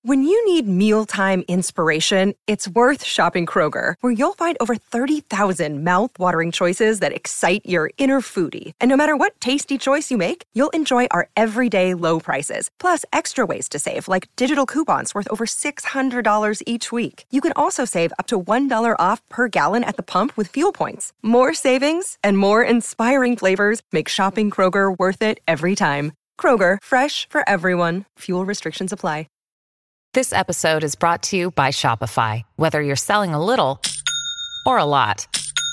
When you need mealtime inspiration, it's worth shopping Kroger, where you'll find over 30,000 mouth-watering choices that excite your inner foodie. And no matter what tasty choice you make, you'll enjoy our everyday low prices, plus extra ways to save, like digital coupons worth over $600 each week. You can also save up to $1 off per gallon at the pump with fuel points. More savings and more inspiring flavors make shopping Kroger worth it every time. Kroger, fresh for everyone. Fuel restrictions apply. This episode is brought to you by Shopify. Whether you're selling a little or a lot,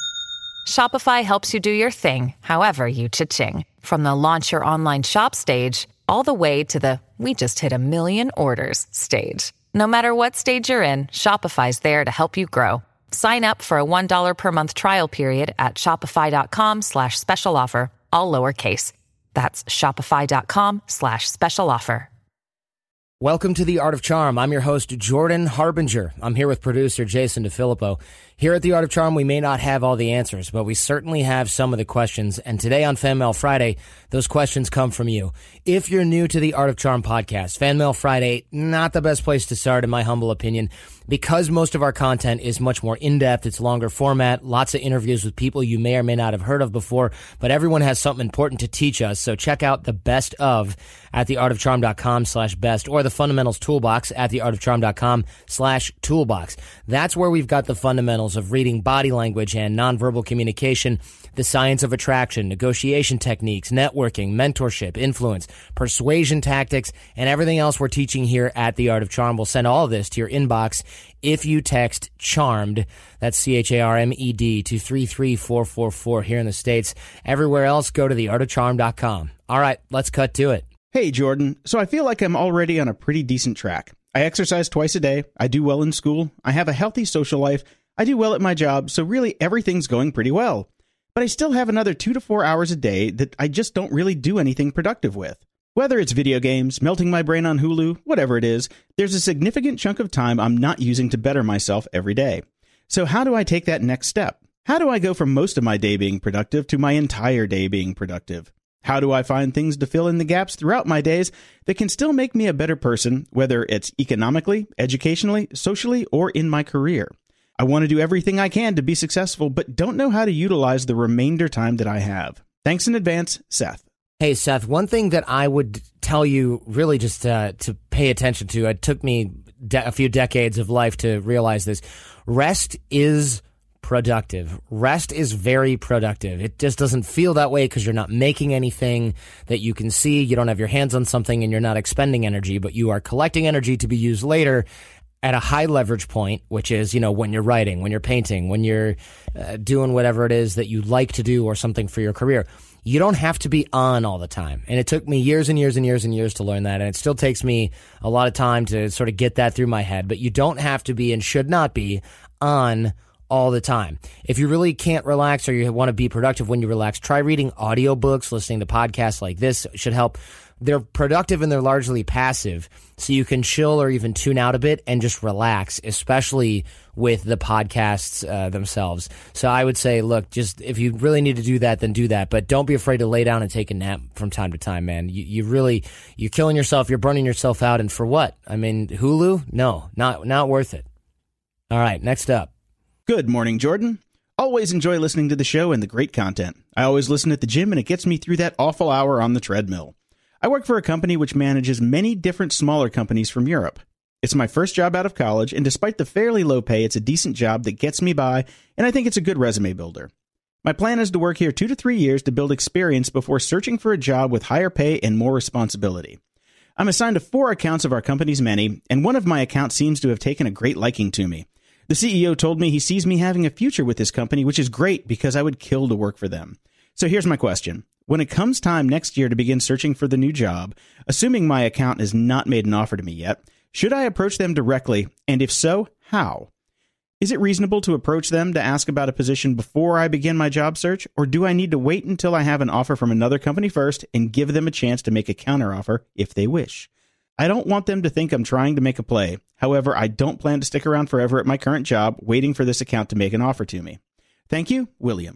Shopify helps you do your thing, however you cha-ching. From the launch your online shop stage, all the way to the we just hit 1 million orders stage. No matter what stage you're in, Shopify's there to help you grow. Sign up for a $1 per month trial period at shopify.com/special offer, all lowercase. That's shopify.com/special offer. Welcome to The Art of Charm. I'm your host, Jordan Harbinger. I'm here with producer Jason DeFilippo. Here at The Art of Charm, we may not have all the answers, but we certainly have some of the questions. And today on Fan Mail Friday, those questions come from you. If you're new to The Art of Charm podcast, Fan Mail Friday, not the best place to start, in my humble opinion, because most of our content is much more in-depth. It's longer format, lots of interviews with people you may or may not have heard of before, but everyone has something important to teach us. So check out the best of at theartofcharm.com/best or the fundamentals toolbox at theartofcharm.com/toolbox. That's where we've got the fundamentals of reading body language and nonverbal communication, the science of attraction, negotiation techniques, networking, mentorship, influence, persuasion tactics, and everything else we're teaching here at The Art of Charm. We'll send all of this to your inbox if you text CHARMED, that's CHARMED, to 33444 here in the States. Everywhere else, go to theartofcharm.com. All right, let's cut to it. Hey, Jordan. So I feel like I'm already on a pretty decent track. I exercise twice a day. I do well in school. I have a healthy social life. I do well at my job. So really, everything's going pretty well. But I still have another 2 to 4 hours a day that I just don't really do anything productive with. Whether it's video games, melting my brain on Hulu, whatever it is, there's a significant chunk of time I'm not using to better myself every day. So how do I take that next step? How do I go from most of my day being productive to my entire day being productive? How do I find things to fill in the gaps throughout my days that can still make me a better person, whether it's economically, educationally, socially, or in my career? I want to do everything I can to be successful, but don't know how to utilize the remainder time that I have. Thanks in advance, Seth. Hey, Seth, one thing that I would tell you really just to pay attention to, it took me a few decades of life to realize this. Rest is productive. Rest is very productive. It just doesn't feel that way because you're not making anything that you can see. You don't have your hands on something and you're not expending energy, but you are collecting energy to be used later at a high leverage point, which is, when you're writing, when you're painting, when you're doing whatever it is that you like to do or something for your career. You don't have to be on all the time. And it took me years and years and years and years to learn that. And it still takes me a lot of time to sort of get that through my head. But you don't have to be and should not be on all the time. If you really can't relax or you want to be productive when you relax, try reading audiobooks, listening to podcasts like this should help. They're productive and they're largely passive, so you can chill or even tune out a bit and just relax, especially with the podcasts themselves. So I would say, look, just if you really need to do that, then do that. But don't be afraid to lay down and take a nap from time to time, man. You're killing yourself. You're burning yourself out. And for what? I mean, Hulu? No, not worth it. All right, next up. Good morning, Jordan. Always enjoy listening to the show and the great content. I always listen at the gym and it gets me through that awful hour on the treadmill. I work for a company which manages many different smaller companies from Europe. It's my first job out of college, and despite the fairly low pay, it's a decent job that gets me by, and I think it's a good resume builder. My plan is to work here 2 to 3 years to build experience before searching for a job with higher pay and more responsibility. I'm assigned to 4 accounts of our company's many, and one of my accounts seems to have taken a great liking to me. The CEO told me he sees me having a future with this company, which is great because I would kill to work for them. So here's my question. When it comes time next year to begin searching for the new job, assuming my account has not made an offer to me yet, should I approach them directly? And if so, how? Is it reasonable to approach them to ask about a position before I begin my job search? Or do I need to wait until I have an offer from another company first and give them a chance to make a counteroffer if they wish? I don't want them to think I'm trying to make a play. However, I don't plan to stick around forever at my current job waiting for this account to make an offer to me. Thank you, William.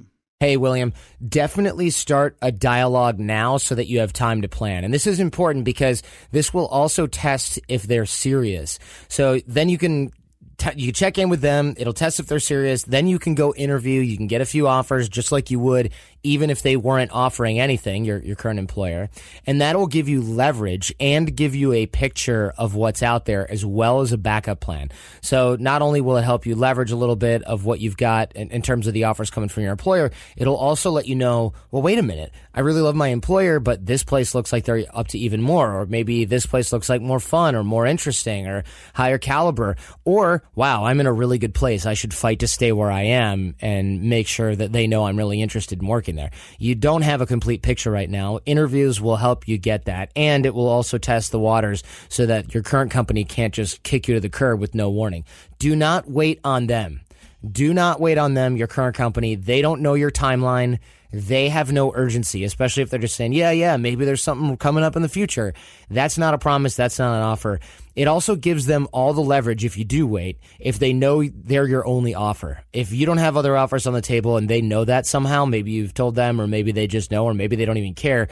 Hey, William, definitely start a dialogue now so that you have time to plan. And this is important because this will also test if they're serious. So then you can check in with them. It'll test if they're serious. Then you can go interview. You can get a few offers just like you would even if they weren't offering anything, your current employer. And that'll give you leverage and give you a picture of what's out there as well as a backup plan. So not only will it help you leverage a little bit of what you've got in terms of the offers coming from your employer, it'll also let you know, well, wait a minute, I really love my employer, but this place looks like they're up to even more, or maybe this place looks like more fun or more interesting or higher caliber, or wow, I'm in a really good place. I should fight to stay where I am and make sure that they know I'm really interested in working there. You don't have a complete picture right now. Interviews will help you get that, and it will also test the waters so that your current company can't just kick you to the curb with no warning. Do not wait on them. Do not wait on them, your current company. They don't know your timeline. They have no urgency, especially if they're just saying, yeah, maybe there's something coming up in the future. That's not a promise. That's not an offer. It also gives them all the leverage if you do wait, if they know they're your only offer. If you don't have other offers on the table and they know that somehow, maybe you've told them, or maybe they just know, or maybe they don't even care,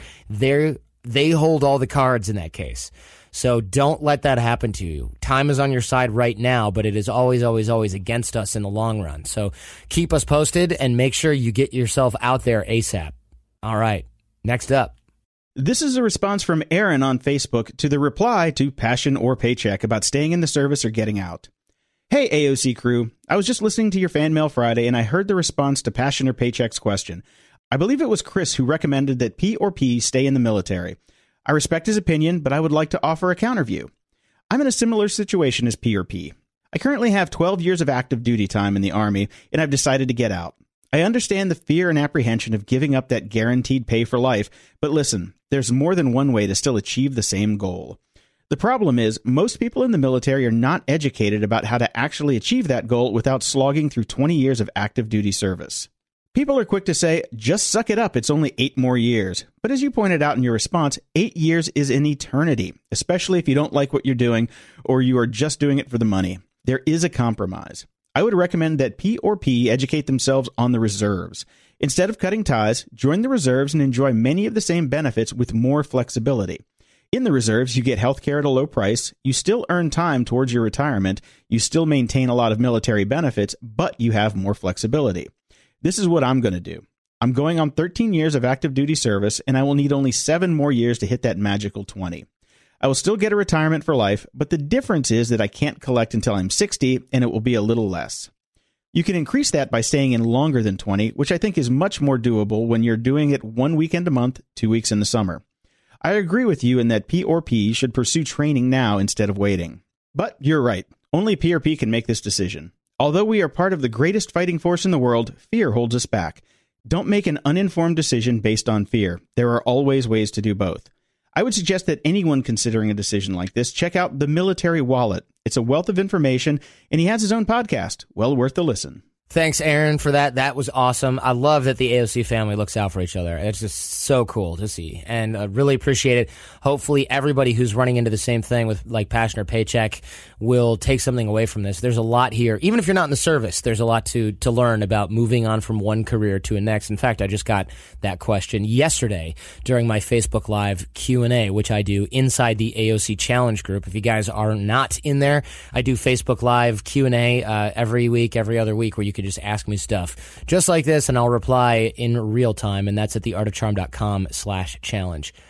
they hold all the cards in that case. So don't let that happen to you. Time is on your side right now, but it is always, always, always against us in the long run. So keep us posted and make sure you get yourself out there ASAP. All right, next up. This is a response from Aaron on Facebook to the reply to Passion or Paycheck about staying in the service or getting out. Hey, AOC crew. I was just listening to your Fan Mail Friday, and I heard the response to Passion or Paycheck's question. I believe it was Chris who recommended that P or P stay in the military. I respect his opinion, but I would like to offer a counter view. I'm in a similar situation as P or P. I currently have 12 years of active duty time in the Army, and I've decided to get out. I understand the fear and apprehension of giving up that guaranteed pay for life, but listen, there's more than one way to still achieve the same goal. The problem is, most people in the military are not educated about how to actually achieve that goal without slogging through 20 years of active duty service. People are quick to say, just suck it up, it's only 8 more years. But as you pointed out in your response, 8 years is an eternity, especially if you don't like what you're doing or you are just doing it for the money. There is a compromise. I would recommend that P or P educate themselves on the reserves. Instead of cutting ties, join the reserves and enjoy many of the same benefits with more flexibility. In the reserves, you get healthcare at a low price, you still earn time towards your retirement, you still maintain a lot of military benefits, but you have more flexibility. This is what I'm going to do. I'm going on 13 years of active duty service, and I will need only 7 more years to hit that magical 20. I will still get a retirement for life, but the difference is that I can't collect until I'm 60, and it will be a little less. You can increase that by staying in longer than 20, which I think is much more doable when you're doing it 1 weekend a month, 2 weeks in the summer. I agree with you in that P or P should pursue training now instead of waiting. But you're right. Only P or P can make this decision. Although we are part of the greatest fighting force in the world, fear holds us back. Don't make an uninformed decision based on fear. There are always ways to do both. I would suggest that anyone considering a decision like this check out The Military Wallet. It's a wealth of information, and he has his own podcast. Well worth the listen. Thanks, Aaron, for that. That was awesome. I love that the AOC family looks out for each other. It's just so cool to see, and I really appreciate it. Hopefully, everybody who's running into the same thing with like Passion or Paycheck will take something away from this. There's a lot here. Even if you're not in the service, there's a lot to learn about moving on from one career to a next. In fact, I just got that question yesterday during my Facebook Live Q&A, which I do inside the AOC Challenge group. If you guys are not in there, I do Facebook Live Q&A every week, every other week, where you can just ask me stuff just like this, and I'll reply in real time, and that's at theartofcharm.com/challenge.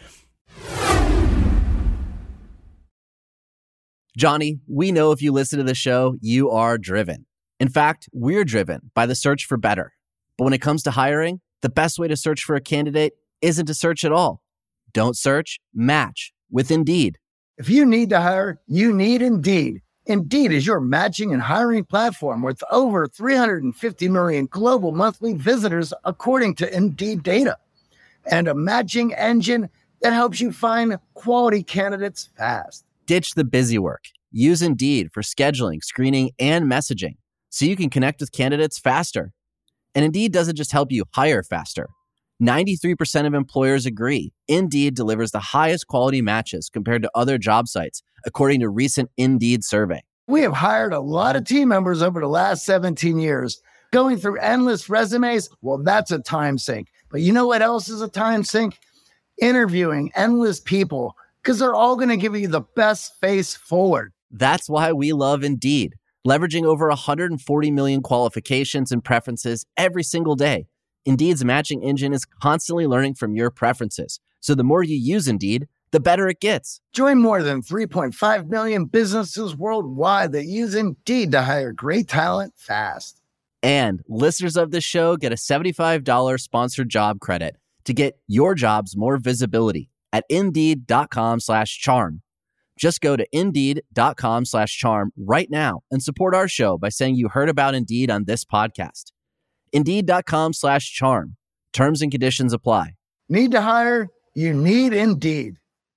Johnny, we know if you listen to the show, you are driven. In fact, we're driven by the search for better. But when it comes to hiring, the best way to search for a candidate isn't to search at all. Don't search, match with Indeed. If you need to hire, you need Indeed. Indeed is your matching and hiring platform with over 350 million global monthly visitors, according to Indeed data, and a matching engine that helps you find quality candidates fast. Ditch the busy work. Use Indeed for scheduling, screening, and messaging so you can connect with candidates faster. And Indeed doesn't just help you hire faster. 93% of employers agree Indeed delivers the highest quality matches compared to other job sites, according to recent Indeed survey. We have hired a lot of team members over the last 17 years, Going through endless resumes, well, that's a time sink. But you know what else is a time sink? Interviewing endless people, because they're all going to give you the best face forward. That's why we love Indeed, leveraging over 140 million qualifications and preferences every single day. Indeed's matching engine is constantly learning from your preferences. So the more you use Indeed, the better it gets. Join more than 3.5 million businesses worldwide that use Indeed to hire great talent fast. And listeners of this show get a $75 sponsored job credit to get your jobs more visibility at Indeed.com/charm. Just go to Indeed.com/charm right now and support our show by saying you heard about Indeed on this podcast. Indeed.com/charm. Terms and conditions apply. Need to hire? You need Indeed.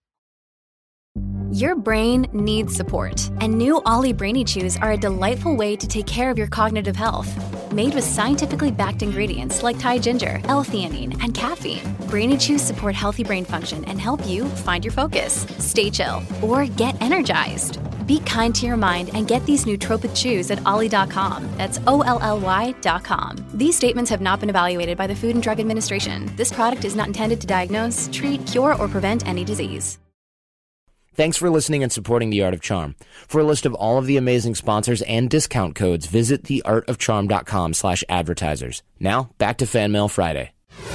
Your brain needs support, and new Ollie Brainy Chews are a delightful way to take care of your cognitive health. Made with scientifically backed ingredients like Thai ginger, L-theanine, and caffeine, Brainy Chews support healthy brain function and help you find your focus, stay chill, or get energized. Be kind to your mind and get these nootropic chews at ollie.com. That's OLLY.com. These statements have not been evaluated by the Food and Drug Administration. This product is not intended to diagnose, treat, cure, or prevent any disease. Thanks for listening and supporting The Art of Charm. For a list of all of the amazing sponsors and discount codes, visit theartofcharm.com/advertisers. Now, back to Fan Mail Friday.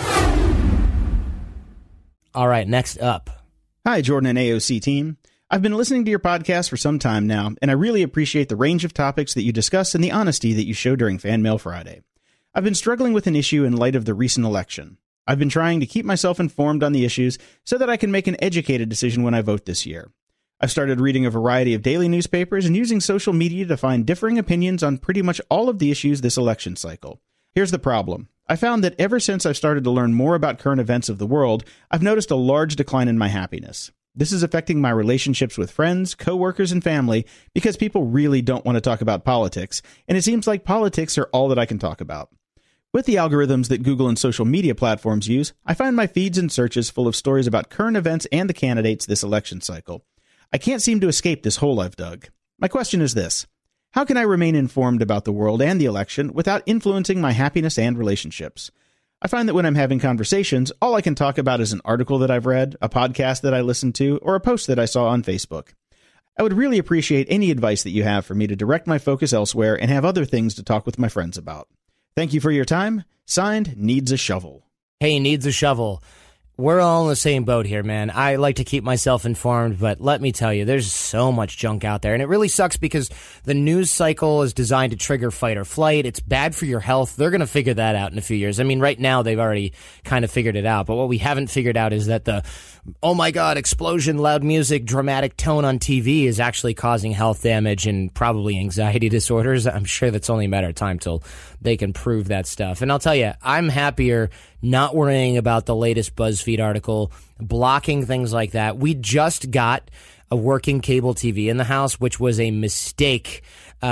All right, next up. Hi, Jordan and AOC team. I've been listening to your podcast for some time now, and I really appreciate the range of topics that you discuss and the honesty that you show during Fan Mail Friday. I've been struggling with an issue in light of the recent election. I've been trying to keep myself informed on the issues so that I can make an educated decision when I vote this year. I've started reading a variety of daily newspapers and using social media to find differing opinions on pretty much all of the issues this election cycle. Here's the problem. I found that ever since I've started to learn more about current events of the world, I've noticed a large decline in my happiness. This is affecting my relationships with friends, coworkers, and family because people really don't want to talk about politics, and it seems like politics are all that I can talk about. With the algorithms that Google and social media platforms use, I find my feeds and searches full of stories about current events and the candidates this election cycle. I can't seem to escape this hole I've dug. My question is this: how can I remain informed about the world and the election without influencing my happiness and relationships? I find that when I'm having conversations, all I can talk about is an article that I've read, a podcast that I listened to, or a post that I saw on Facebook. I would really appreciate any advice that you have for me to direct my focus elsewhere and have other things to talk with my friends about. Thank you for your time. Signed, Needs a Shovel. Hey, Needs a Shovel. We're all in the same boat here, man. I like to keep myself informed, but let me tell you, there's so much junk out there. And it really sucks because the news cycle is designed to trigger fight or flight. It's bad for your health. They're going to figure that out in a few years. I mean, right now, they've already kind of figured it out. But what we haven't figured out is that the, oh my God, explosion, loud music, dramatic tone on TV is actually causing health damage and probably anxiety disorders. I'm sure that's only a matter of time till they can prove that stuff. And I'll tell you, I'm happier not worrying about the latest BuzzFeed article, blocking things like that. We just got a working cable TV in the house, which was a mistake.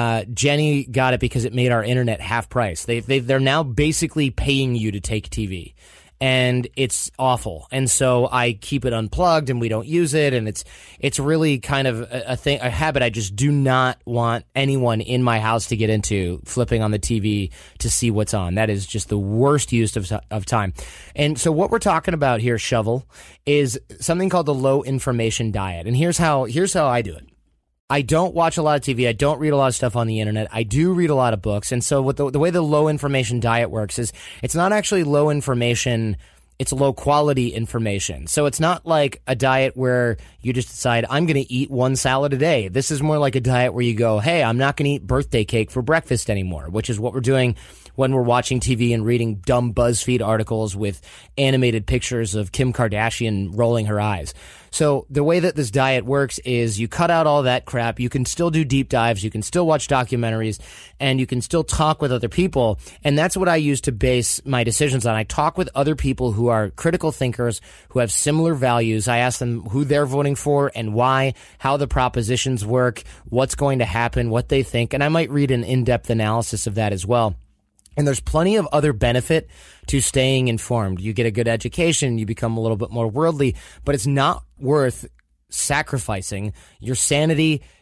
Jenny got it because it made our internet half price. They're now basically paying you to take TV. And it's awful. And so I keep it unplugged and we don't use it. And it's really kind of a habit I just do not want anyone in my house to get into, flipping on the TV to see what's on. That is just the worst use of time. And so what we're talking about here, Shovel, is something called the low information diet. And here's how I do it. I don't watch a lot of TV. I don't read a lot of stuff on the internet. I do read a lot of books. And so what the way the low information diet works is it's not actually low information. It's low quality information. So it's not like a diet where you just decide, I'm going to eat one salad a day. This is more like a diet where you go, hey, I'm not going to eat birthday cake for breakfast anymore, which is what we're doing when we're watching TV and reading dumb BuzzFeed articles with animated pictures of Kim Kardashian rolling her eyes. So the way that this diet works is you cut out all that crap. You can still do deep dives. You can still watch documentaries, and you can still talk with other people. And that's what I use to base my decisions on. I talk with other people who are critical thinkers, who have similar values. I ask them who they're voting for and why, how the propositions work, what's going to happen, what they think. And I might read an in-depth analysis of that as well. And there's plenty of other benefit to staying informed. You get a good education, you become a little bit more worldly, but it's not worth sacrificing your sanity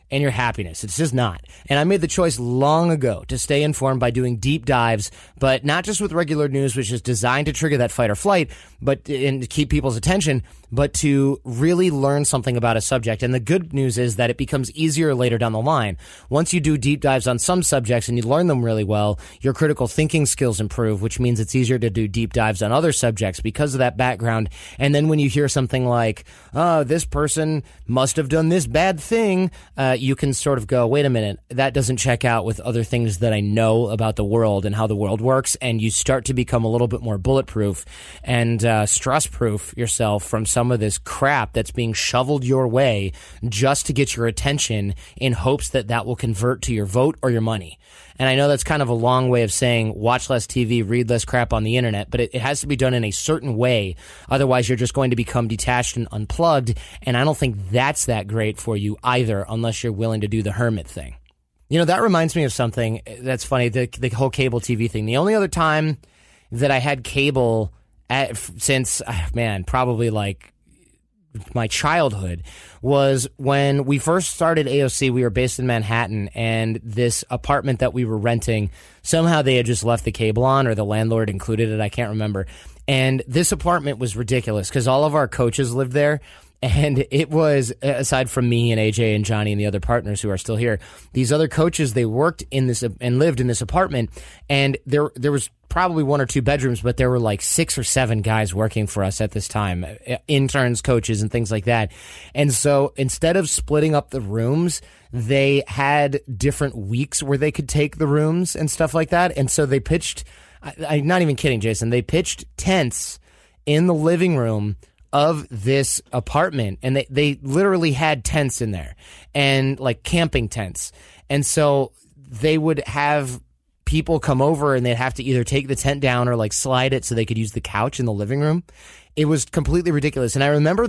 and your happiness. It's just not. And I made the choice long ago to stay informed by doing deep dives, but not just with regular news, which is designed to trigger that fight or flight, and to keep people's attention, but to really learn something about a subject. And the good news is that it becomes easier later down the line. Once you do deep dives on some subjects and you learn them really well, your critical thinking skills improve, which means it's easier to do deep dives on other subjects because of that background. And then when you hear something like, oh, this person must have done this bad thing, you can sort of go, wait a minute, that doesn't check out with other things that I know about the world and how the world works. And you start to become a little bit more bulletproof and stress-proof yourself from some of this crap that's being shoveled your way just to get your attention in hopes that that will convert to your vote or your money. And I know that's kind of a long way of saying watch less TV, read less crap on the internet, but it has to be done in a certain way. Otherwise, you're just going to become detached and unplugged. And I don't think that's that great for you either, unless you're willing to do the hermit thing. You know, that reminds me of something that's funny, the whole cable TV thing. The only other time that I had cable since, probably like my childhood was when we first started AOC. We were based in Manhattan, and this apartment that we were renting, somehow they had just left the cable on, or the landlord included it. I can't remember. And this apartment was ridiculous because all of our coaches lived there. And it was, aside from me and AJ and Johnny and the other partners who are still here, these other coaches, they worked in this and lived in this apartment. And there was probably 1 or 2 bedrooms, but there were like 6 or 7 guys working for us at this time, interns, coaches, and things like that. And so instead of splitting up the rooms, they had different weeks where they could take the rooms and stuff like that. And so they pitched, I'm not even kidding, Jason, they pitched tents in the living room of this apartment, and they literally had tents in there, and like camping tents. And so they would have people come over, and they'd have to either take the tent down or like slide it so they could use the couch in the living room. It was completely ridiculous. And I remember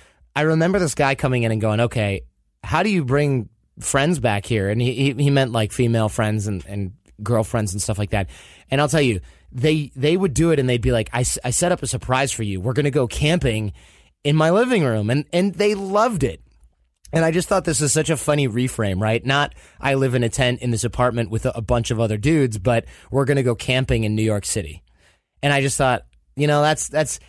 this guy coming in and going, okay, how do you bring friends back here? And he meant like female friends and girlfriends and stuff like that. And I'll tell you, they would do it, and they'd be like, I set up a surprise for you. We're going to go camping in my living room. And they loved it. And I just thought this is such a funny reframe, right? Not I live in a tent in this apartment with a bunch of other dudes, but we're going to go camping in New York City. And I just thought, you know, it's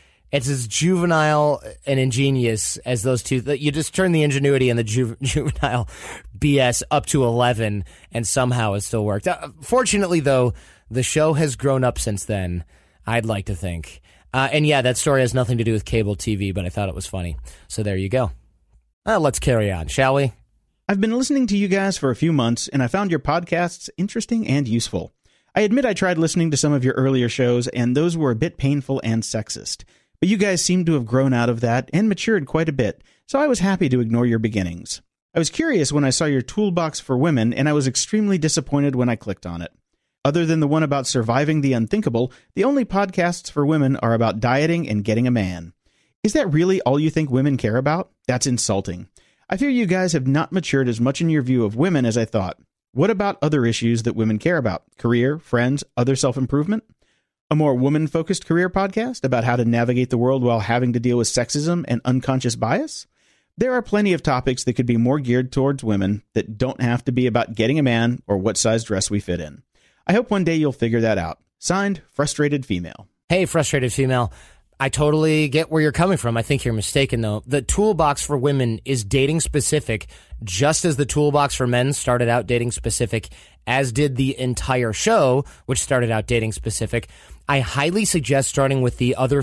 as juvenile and ingenious as those two. You just turn the ingenuity and the juvenile BS up to 11, and somehow it still worked. Fortunately, though, the show has grown up since then, I'd like to think. And yeah, that story has nothing to do with cable TV, but I thought it was funny. So there you go. Let's carry on, shall we? I've been listening to you guys for a few months, and I found your podcasts interesting and useful. I admit I tried listening to some of your earlier shows, and those were a bit painful and sexist. But you guys seem to have grown out of that and matured quite a bit, so I was happy to ignore your beginnings. I was curious when I saw your toolbox for women, and I was extremely disappointed when I clicked on it. Other than the one about surviving the unthinkable, the only podcasts for women are about dieting and getting a man. Is that really all you think women care about? That's insulting. I fear you guys have not matured as much in your view of women as I thought. What about other issues that women care about? Career, friends, other self-improvement? A more woman-focused career podcast about how to navigate the world while having to deal with sexism and unconscious bias? There are plenty of topics that could be more geared towards women that don't have to be about getting a man or what size dress we fit in. I hope one day you'll figure that out. Signed, Frustrated Female. Hey, Frustrated Female. I totally get where you're coming from. I think you're mistaken, though. The toolbox for women is dating specific, just as the toolbox for men started out dating specific, as did the entire show, which started out dating specific. I highly suggest starting with the other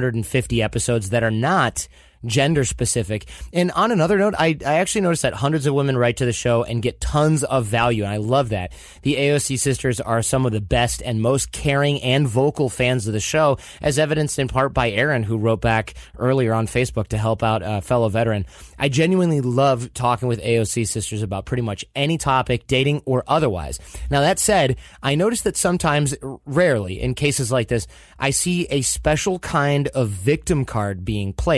550 episodes that are not gender specific. And on another note, I actually noticed that hundreds of women write to the show and get tons of value, and I love that. The AOC sisters are some of the best and most caring and vocal fans of the show, as evidenced in part by Aaron, who wrote back earlier on Facebook to help out a fellow veteran. I genuinely love talking with AOC sisters about pretty much any topic, dating or otherwise. Now, that said, I notice that sometimes, rarely, in cases like this, I see a special kind of victim card being played.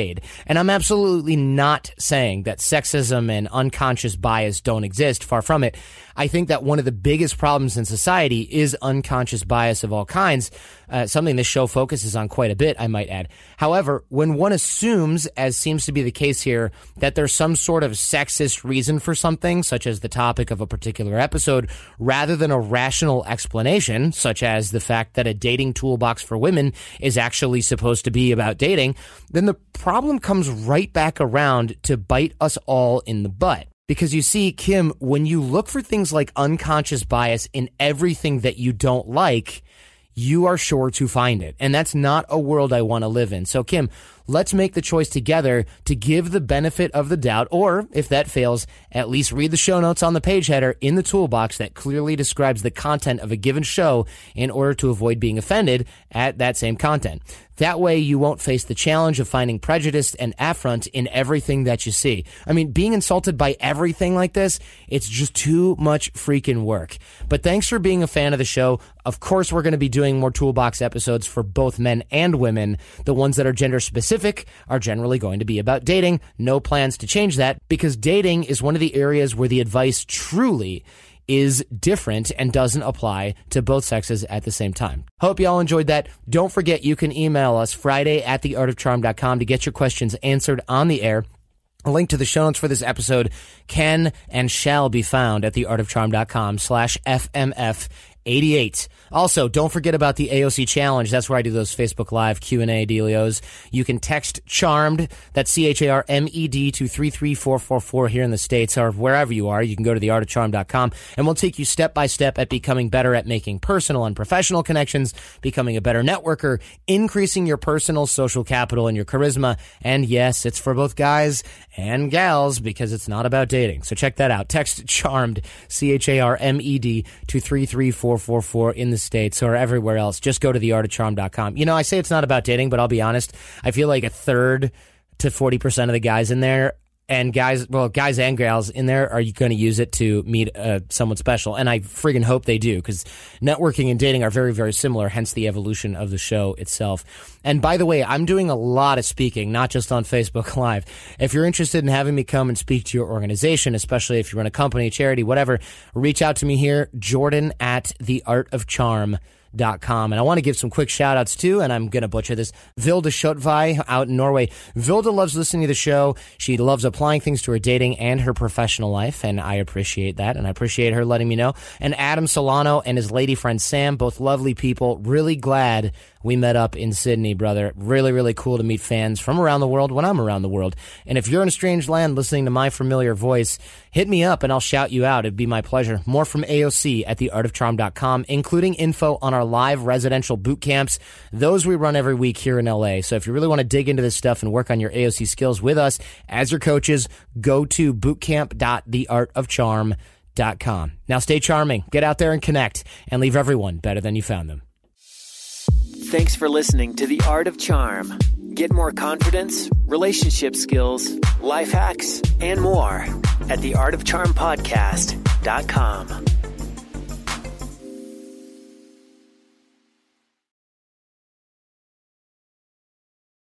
And I'm absolutely not saying that sexism and unconscious bias don't exist. Far from it. I think that one of the biggest problems in society is unconscious bias of all kinds, something this show focuses on quite a bit, I might add. However, when one assumes, as seems to be the case here, that there's some sort of sexist reason for something, such as the topic of a particular episode, rather than a rational explanation, such as the fact that a dating toolbox for women is actually supposed to be about dating, then the problem comes right back around to bite us all in the butt. Because you see, Kim, when you look for things like unconscious bias in everything that you don't like, you are sure to find it. And that's not a world I want to live in. So, Kim, let's make the choice together to give the benefit of the doubt, or if that fails, at least read the show notes on the page header in the toolbox that clearly describes the content of a given show in order to avoid being offended at that same content. That way you won't face the challenge of finding prejudice and affront in everything that you see. I mean, being insulted by everything like this, it's just too much freaking work. But thanks for being a fan of the show. Of course, we're going to be doing more Toolbox episodes for both men and women. The ones that are gender specific are generally going to be about dating. No plans to change that, because dating is one of the areas where the advice truly is different and doesn't apply to both sexes at the same time. Hope you all enjoyed that. Don't forget, you can email us Friday@theartofcharm.com to get your questions answered on the air. A link to the show notes for this episode can and shall be found at theartofcharm.com/FMF88. Also, don't forget about the AOC Challenge. That's where I do those Facebook Live Q&A dealios. You can text CHARMED, that's CHARMED, to 33444 here in the States, or wherever you are. You can go to theartofcharm.com, and we'll take you step by step at becoming better at making personal and professional connections, becoming a better networker, increasing your personal social capital and your charisma. And yes, it's for both guys and gals, because it's not about dating. So check that out. Text CHARMED, CHARMED, to 33444 in the States or everywhere else. Just go to theartofcharm.com. You know, I say it's not about dating, but I'll be honest, I feel like a third to 40% of the guys in there, and guys and gals in there, are going to use it to meet someone special. And I friggin' hope they do, because networking and dating are very, very similar, hence the evolution of the show itself. And by the way, I'm doing a lot of speaking, not just on Facebook Live. If you're interested in having me come and speak to your organization, especially if you run a company, charity, whatever, reach out to me here, Jordan@theartofcharm.com. And I want to give some quick shout outs too, and I'm going to butcher this, Vilde Schotvei out in Norway. Vilde loves listening to the show. She loves applying things to her dating and her professional life, and I appreciate that, and I appreciate her letting me know. And Adam Solano and his lady friend Sam, both lovely people. Really glad we met up in Sydney, brother. Really, really cool to meet fans from around the world when I'm around the world. And if you're in a strange land listening to my familiar voice, hit me up and I'll shout you out. It'd be my pleasure. More from AOC at theartofcharm.com, including info on our live residential boot camps. Those we run every week here in LA. So if you really want to dig into this stuff and work on your AOC skills with us as your coaches, go to bootcamp.theartofcharm.com. Now stay charming, get out there and connect, and leave everyone better than you found them. Thanks for listening to The Art of Charm. Get more confidence, relationship skills, life hacks, and more at theartofcharmpodcast.com.